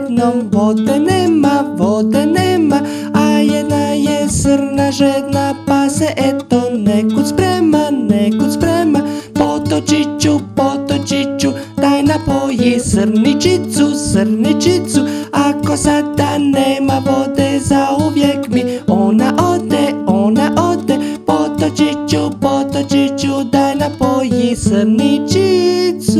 jednom vode nema, a jedna je srna žedna, pa se eto nekud sprema. Potočiću, daj napoji srničicu, ako sada nema vode, zauvijek mi ona ode. Potočiću, daj napoji srničicu.